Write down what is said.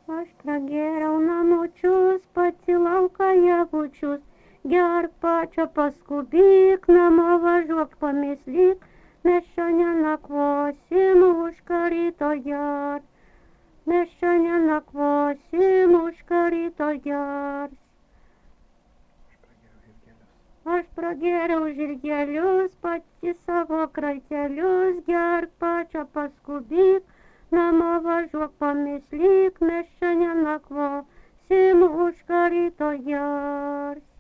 Aš pragėriau namučius, pati lauką javučius, gerk pačią paskubėk, namo važiuok pamėslyk, mes čia nenakvosim, užkaryto ger. Mes čia nenakvosim, užkaryto gers. Aš pragėriau žirgelius, pati savo kraitelius, gerk pačią paskubėk, namo važiuok pamėslyk, mes čia nenakvosim, užkaryto gers.